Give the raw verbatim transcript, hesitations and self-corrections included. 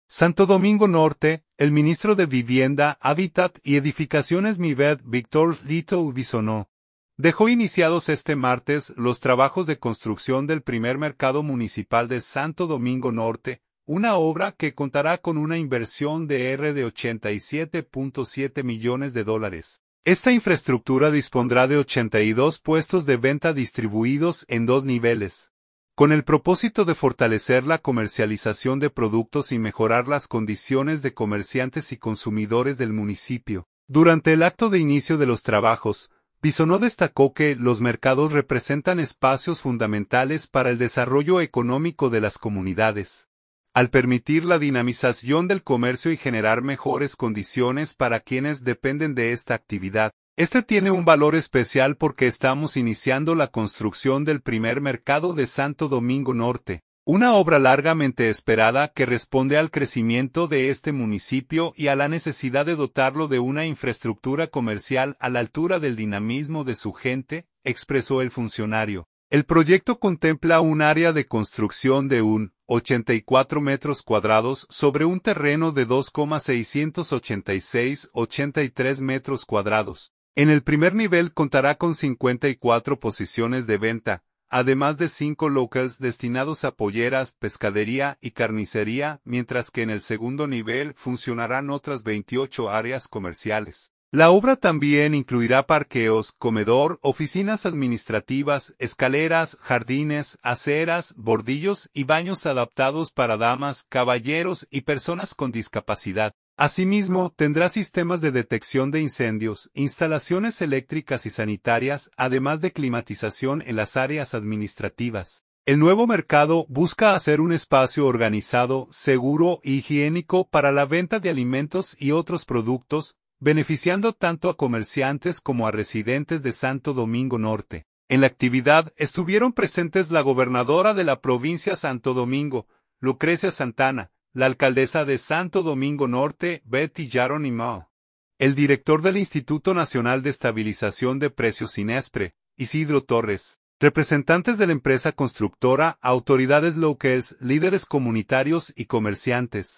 Santo Domingo Norte, el ministro de Vivienda, Hábitat y Edificaciones Mived Víctor Lito Bisonó dejó iniciados este martes los trabajos de construcción del primer mercado municipal de Santo Domingo Norte, una obra que contará con una inversión de R de ochenta y siete punto siete millones de dólares. Esta infraestructura dispondrá de ochenta y dos puestos de venta distribuidos en dos niveles, con el propósito de fortalecer la comercialización de productos y mejorar las condiciones de comerciantes y consumidores del municipio. Durante el acto de inicio de los trabajos, Bisonó destacó que los mercados representan espacios fundamentales para el desarrollo económico de las comunidades, al permitir la dinamización del comercio y generar mejores condiciones para quienes dependen de esta actividad. Este tiene un valor especial porque estamos iniciando la construcción del primer mercado de Santo Domingo Norte, una obra largamente esperada que responde al crecimiento de este municipio y a la necesidad de dotarlo de una infraestructura comercial a la altura del dinamismo de su gente, expresó el funcionario. El proyecto contempla un área de construcción de un ochenta y cuatro metros cuadrados sobre un terreno de dos coma seiscientos ochenta y seis ochenta y tres metros cuadrados. En el primer nivel contará con cincuenta y cuatro posiciones de venta, además de cinco locales destinados a polleras, pescadería y carnicería, mientras que en el segundo nivel funcionarán otras veintiocho áreas comerciales. La obra también incluirá parqueos, comedor, oficinas administrativas, escaleras, jardines, aceras, bordillos y baños adaptados para damas, caballeros y personas con discapacidad. Asimismo, tendrá sistemas de detección de incendios, instalaciones eléctricas y sanitarias, además de climatización en las áreas administrativas. El nuevo mercado busca hacer un espacio organizado, seguro e higiénico para la venta de alimentos y otros productos, beneficiando tanto a comerciantes como a residentes de Santo Domingo Norte. En la actividad estuvieron presentes la gobernadora de la provincia Santo Domingo, Lucrecia Santana, la alcaldesa de Santo Domingo Norte, Betty Yaronimo, el director del Instituto Nacional de Estabilización de Precios INESPRE, Isidro Torres, representantes de la empresa constructora, autoridades locales, líderes comunitarios y comerciantes.